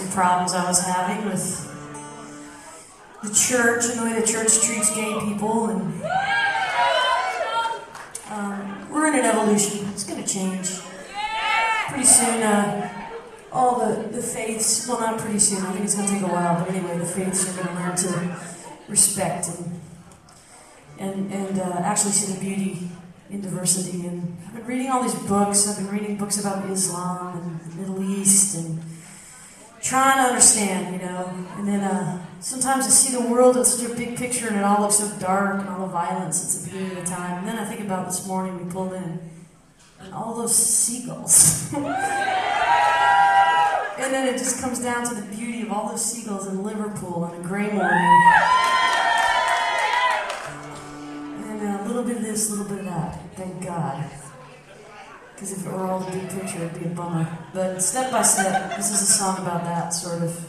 problems I was having with the church and the way the church treats gay people, and we're in an evolution. It's going to change. Pretty soon, all the faiths, well, not pretty soon, I think it's going to take a while, but anyway, the faiths are going to learn to respect and actually see the beauty in diversity. And I've been reading all these books. I've been reading books about Islam and the Middle East and trying to understand, And then sometimes I see the world in such a big picture and it all looks so dark and all the violence. It's the beginning of the time. And then I think about this morning we pulled in and all those seagulls. And then it just comes down to the beauty of all those seagulls in Liverpool on a gray morning. And a little bit of this, a little bit of that. Thank God. Because if it were all the big picture, it'd be a bummer. But step by step, this is a song about that, sort of.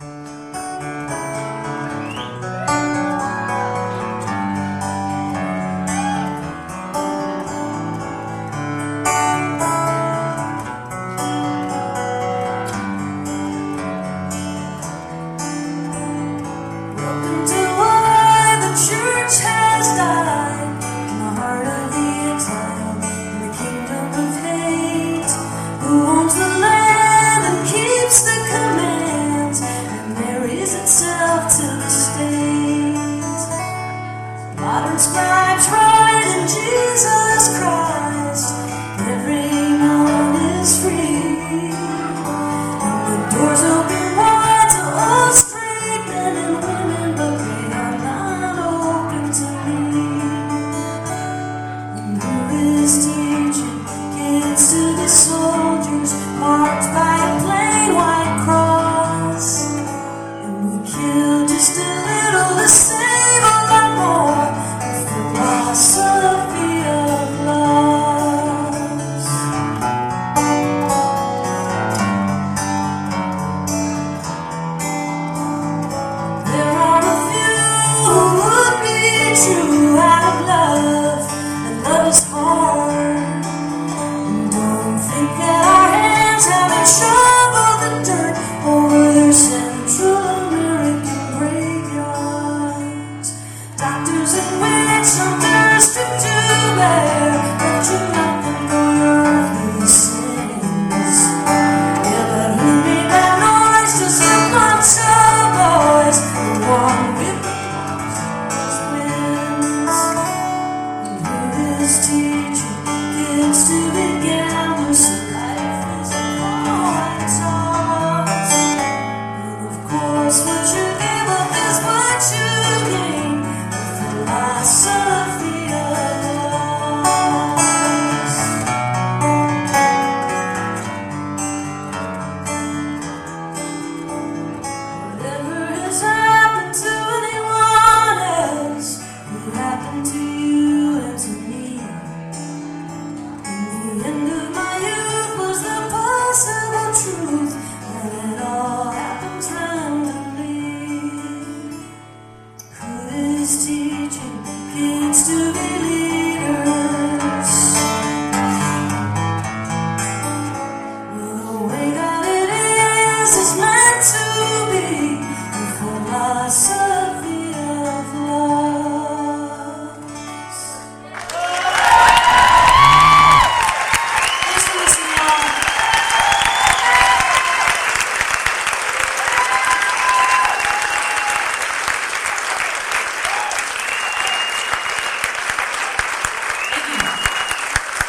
Welcome to why the church has died in the heart of the exile, in the kingdom of hate. Who owns the land and keeps the commands and marries itself to the state? Modern scribes write in Jesus Christ, every one is free, and the doors open wide to all straight men and women, but they are not open to me. And who is teaching kids to the soldiers marked by a plain white cross? And we kill just a little to save a lot more of the philosophy of loss. There are a few who would be true out of love, and love is hard. Don't think that our hands haven't shoveled the dirt over their Central American graveyards. Doctors and witch hunters strip to bare